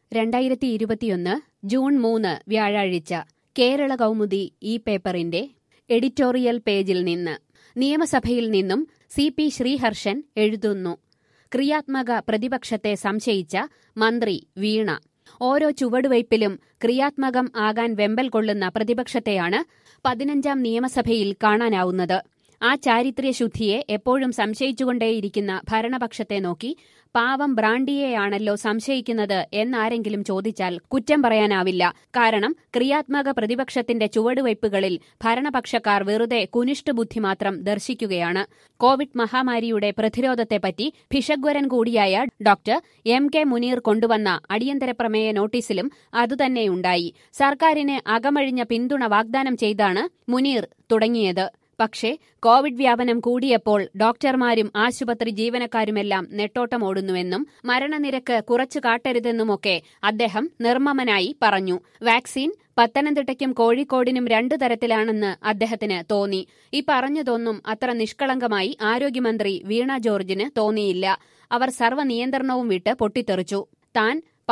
2021 June 3 വ്യാഴാഴ്ച കേരള കൗമുദി ഈ പേപ്പറിന്റെ എഡിറ്റോറിയൽ പേജിൽ നിന്ന് നിയമസഭയിൽ നിന്നും CP ശ്രീഹർഷൻ എഴുതുന്നു. ക്രിയാത്മക പ്രതിപക്ഷത്തെ സംശയിച്ച മന്ത്രി വീണ. ഓരോ ചുവടുവയ്പിലും ക്രിയാത്മകം ആകാൻ വെമ്പൽ കൊള്ളുന്ന പ്രതിപക്ഷത്തെയാണ് 15ാം നിയമസഭയിൽ കാണാനാവുന്നത്. ആ ചാരിത്ര്യശുദ്ധിയെ എപ്പോഴും സംശയിച്ചുകൊണ്ടേയിരിക്കുന്ന ഭരണപക്ഷത്തെ നോക്കി പാവം ബ്രാണ്ടിയെയാണല്ലോ സംശയിക്കുന്നത് എന്നാരെങ്കിലും ചോദിച്ചാൽ കുറ്റം പറയാനാവില്ല. കാരണം ക്രിയാത്മക പ്രതിപക്ഷത്തിന്റെ ചുവടുവയ്പുകളിൽ ഭരണപക്ഷക്കാർ വെറുതെ കുനിഷ്ഠബുദ്ധി മാത്രം ദർശിക്കുകയാണ്. കോവിഡ് മഹാമാരിയുടെ പ്രതിരോധത്തെപ്പറ്റി ഭിഷഗ്വരൻ കൂടിയായ ഡോക്ടർ MK മുനീർ കൊണ്ടുവന്ന അടിയന്തര പ്രമേയ നോട്ടീസിലും അതുതന്നെയുണ്ടായി. സർക്കാരിന് അകമഴിഞ്ഞ പിന്തുണ വാഗ്ദാനം ചെയ്താണ് മുനീർ തുടങ്ങിയത്. പക്ഷേ കോവിഡ് വ്യാപനം കൂടിയപ്പോൾ ഡോക്ടർമാരും ആശുപത്രി ജീവനക്കാരുമെല്ലാം നെട്ടോട്ടമോടുന്നുവെന്നും മരണനിരക്ക് കുറച്ചു കാട്ടരുതെന്നുമൊക്കെ അദ്ദേഹം നിർമ്മമനായി പറഞ്ഞു. വാക്സിൻ പത്തനംതിട്ടയ്ക്കും കോഴിക്കോടിനും 2 തരത്തിലാണെന്ന് അദ്ദേഹത്തിന് തോന്നി. ഈ പറഞ്ഞതൊന്നും അത്ര നിഷ്കളങ്കമായി ആരോഗ്യമന്ത്രി വീണ ജോർജിന് തോന്നിയില്ല. അവർ സർവ്വനിയന്ത്രണവും വിട്ട് പൊട്ടിത്തെറിച്ചു. താൻ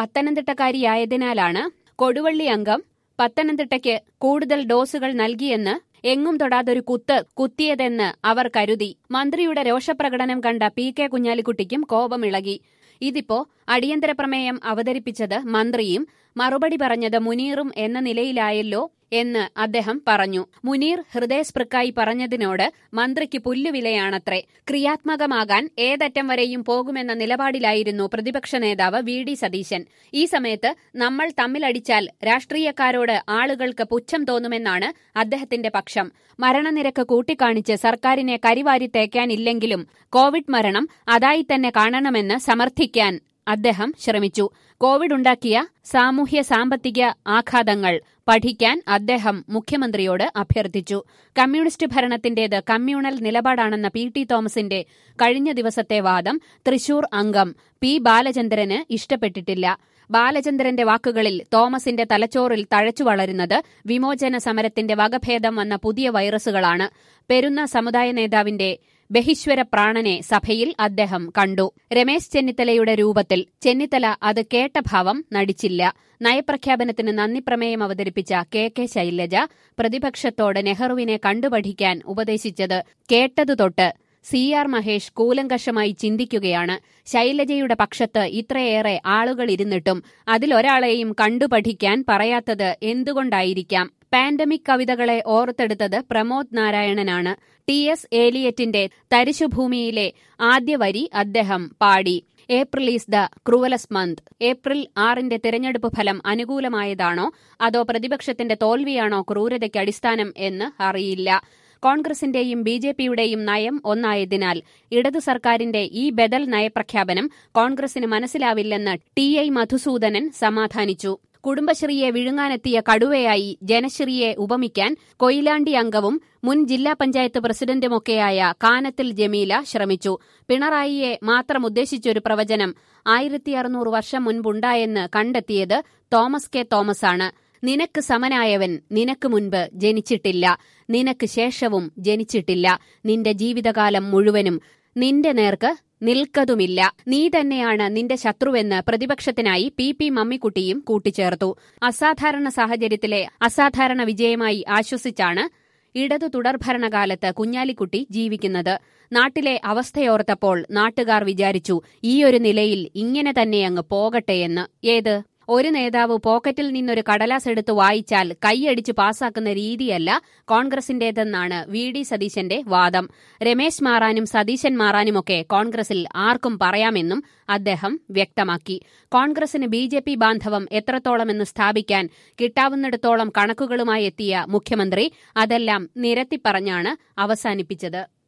പത്തനംതിട്ടക്കാരിയായതിനാലാണ് കൊടുവള്ളി അംഗം പത്തനംതിട്ടയ്ക്ക് കൂടുതൽ ഡോസുകൾ നൽകിയെന്ന് എങ്ങും തൊടാതൊരു കുത്തിയതെന്ന് അവർ കരുതി. മന്ത്രിയുടെ രോഷപ്രകടനം കണ്ട PK കുഞ്ഞാലിക്കുട്ടിക്കും കോപമിളകി. ഇതിപ്പോ അടിയന്തര പ്രമേയം അവതരിപ്പിച്ചത് മന്ത്രിയും മറുപടി പറഞ്ഞത് മുനീറും എന്ന നിലയിലായല്ലോ എന്ന് അദ്ദേഹം പറഞ്ഞു. മുനീർ ഹൃദയസ്പൃക്കായി പറഞ്ഞതിനോട് മന്ത്രിക്ക് പുല്ലുവിലയാണത്രേ. ക്രിയാത്മകമാകാൻ ഏതറ്റം വരെയും പോകുമെന്ന നിലപാടിലായിരുന്നു പ്രതിപക്ഷ നേതാവ് VD സതീശൻ. ഈ സമയത്ത് നമ്മൾ തമ്മിലടിച്ചാൽ രാഷ്ട്രീയക്കാരോട് ആളുകൾക്ക് പുച്ഛം തോന്നുമെന്നാണ് അദ്ദേഹത്തിന്റെ പക്ഷം. മരണനിരക്ക് കൂട്ടിക്കാണിച്ച് സർക്കാരിനെ കരിവാരി തേക്കാനില്ലെങ്കിലും കോവിഡ് മരണം അതായി തന്നെ കാണണമെന്ന് സമർത്ഥിക്കാൻ അദ്ദേഹം ശ്രമിച്ചു. കോവിഡ് ഉണ്ടാക്കിയ സാമൂഹ്യ സാമ്പത്തിക ആഘാതങ്ങൾ പഠിക്കാൻ അദ്ദേഹം മുഖ്യമന്ത്രിയോട് അഭ്യർത്ഥിച്ചു. കമ്മ്യൂണിസ്റ്റ് ഭരണത്തിന്റേത് കമ്മ്യൂണൽ നിലപാടാണെന്ന PT തോമസിന്റെ കഴിഞ്ഞ ദിവസത്തെ വാദം തൃശൂർ അംഗം P ബാലചന്ദ്രന് ഇഷ്ടപ്പെട്ടിട്ടില്ല. ബാലചന്ദ്രന്റെ വാക്കുകളിൽ തോമസിന്റെ തലച്ചോറിൽ തഴച്ചു വളരുന്നത് വിമോചന സമരത്തിന്റെ വകഭേദം വന്ന പുതിയ വൈറസുകളാണ്. പെരുന്ന സമുദായ നേതാവിന്റെ ബഹിശ്വര പ്രാണനെ സഭയിൽ അദ്ദേഹം കണ്ടു. രമേശ് ചെന്നിത്തലയുടെ രൂപത്തിൽ. ചെന്നിത്തല അത് കേട്ട ഭാവം നടിച്ചില്ല. നയപ്രഖ്യാപനത്തിന് നന്ദി പ്രമേയം അവതരിപ്പിച്ച KK ശൈലജ പ്രതിപക്ഷത്തോട് നെഹ്റുവിനെ കണ്ടുപഠിക്കാൻ ഉപദേശിച്ചത് കേട്ടതുതൊട്ട് CR മഹേഷ് കൂലങ്കഷമായി ചിന്തിക്കുകയാണ്. ശൈലജയുടെ പക്ഷത്ത് ഇത്രയേറെ ആളുകളിരുന്നിട്ടും അതിലൊരാളെയും കണ്ടുപഠിക്കാൻ പറയാത്തത് എന്തുകൊണ്ടായിരിക്കാം? പാൻഡമിക് കവിതകളെ ഓർത്തെടുത്തത് പ്രമോദ് നാരായണനാണ്. TS ഏലിയറ്റിന്റെ തരിശുഭൂമിയിലെ ആദ്യ വരി അദ്ദേഹം പാടി. April is the cruellest month. April 6ന്റെ തിരഞ്ഞെടുപ്പ് ഫലം അനുകൂലമായതാണോ അതോ പ്രതിപക്ഷത്തിന്റെ തോൽവിയാണോ ക്രൂരതയ്ക്ക് അടിസ്ഥാനം എന്ന് അറിയില്ല. കോൺഗ്രസിന്റെയും BJPയുടെയും നയം ഒന്നായതിനാൽ ഇടതു സർക്കാരിന്റെ ഈ ബദൽ നയപ്രഖ്യാപനം കോൺഗ്രസിന് മനസ്സിലാവില്ലെന്ന് TI മധുസൂദനൻ സമാധാനിച്ചു. കുടുംബശ്രീയെ വിഴുങ്ങാനെത്തിയ കടുവയായി ജനശ്രീയെ ഉപമിക്കാൻ കൊയിലാണ്ടി അംഗവും മുൻ ജില്ലാ പഞ്ചായത്ത് പ്രസിഡന്റുമൊക്കെയായ കാനത്തിൽ ജമീല ശ്രമിച്ചു. പിണറായിയെ മാത്രം ഉദ്ദേശിച്ചൊരു പ്രവചനം 1600 വർഷം മുൻപുണ്ടായെന്ന് കണ്ടെത്തിയത് തോമസ് K തോമസാണ്. നിനക്ക് സമനായവൻ നിനക്ക് മുൻപ് ജനിച്ചിട്ടില്ല, നിനക്ക് ശേഷവും ജനിച്ചിട്ടില്ല, നിന്റെ ജീവിതകാലം മുഴുവനും നിന്റെ നേർക്ക് നിൽക്കതുമില്ല, നീ തന്നെയാണ് നിന്റെ ശത്രുവെന്ന് പ്രതിപക്ഷത്തിനായി PP മമ്മിക്കുട്ടിയും കൂട്ടിച്ചേർത്തു. അസാധാരണ സാഹചര്യത്തിലെ അസാധാരണ വിജയമായി ആശ്വസിച്ചാണ് ഇടതു തുടർഭരണകാലത്ത് കുഞ്ഞാലിക്കുട്ടി ജീവിക്കുന്നത്. നാട്ടിലെ അവസ്ഥയോർത്തപ്പോൾ നാട്ടുകാർ വിചാരിച്ചു ഈയൊരു നിലയിൽ ഇങ്ങനെ തന്നെയങ്ങ് പോകട്ടെയെന്ന്. ഏത് ഒരു നേതാവ് പോക്കറ്റിൽ നിന്നൊരു കടലാസ് എടുത്ത് വായിച്ചാൽ കൈയടിച്ച് പാസാക്കുന്ന രീതിയല്ല കോൺഗ്രസിന്റേതെന്നാണ് VD സതീശന്റെ വാദം. രമേശ് മാറാനും സതീശൻ മാറാനുമൊക്കെ കോൺഗ്രസിൽ ആർക്കും പറയാമെന്നും അദ്ദേഹം വ്യക്തമാക്കി. കോൺഗ്രസിന് BJP ബാന്ധവം എത്രത്തോളമെന്ന് സ്ഥാപിക്കാൻ കിട്ടാവുന്നിടത്തോളം കണക്കുകളുമായി എത്തിയ മുഖ്യമന്ത്രി അതെല്ലാം നിരത്തിപ്പറഞ്ഞാണ് അവസാനിപ്പിച്ചത്.